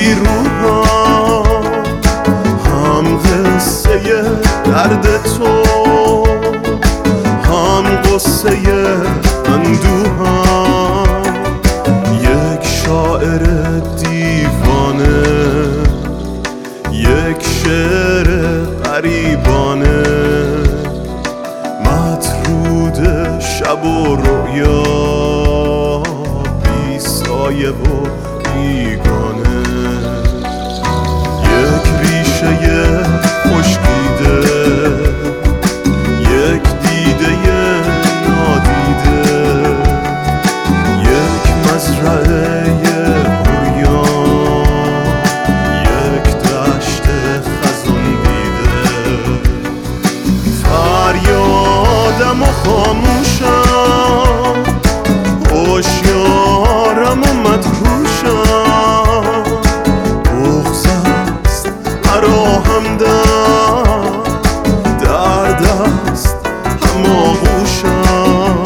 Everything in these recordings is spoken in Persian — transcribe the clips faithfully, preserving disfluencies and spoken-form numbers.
بیروها، هم قصه درد تو هم قصه اندوهم، یک شاعر دیوانه یک شعر غریبانه، مطرود شب و رویا، بی سایه و بیگانه، یک ریشه خشکیده، یک دیده نادیده، یک مزرعه عریان، یک دشت خزان دیده. فریادم و خاموشم، هوشیارم و مدهوشم، بغض است مرا همدم، درد است هماغوشم.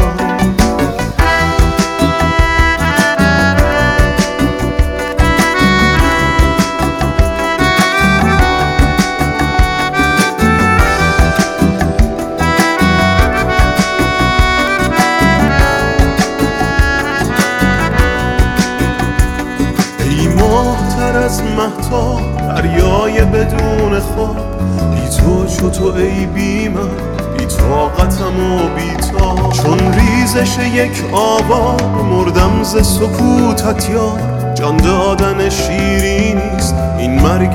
ماه‌تر از مهتاب دریای بدون خواب، بی تو چو تو ای بی من، بی طاقتم و بی تاب، چون ریزش یک آوار مردم ز سکوتت یار، جان دادن شیرینیست این مرگ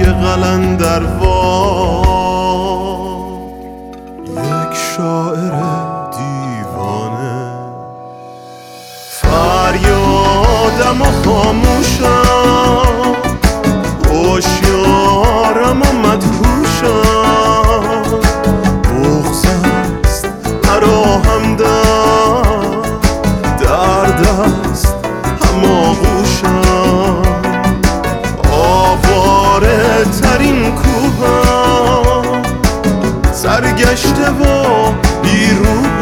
قلندروار، یک شاعر دیوانه. فریادم و خاموشم، هوشیارم و مدهوشم، بغض است مرا همدم، درد است هماغوشم. آواره ترین کوهم، سرگشته و بیروح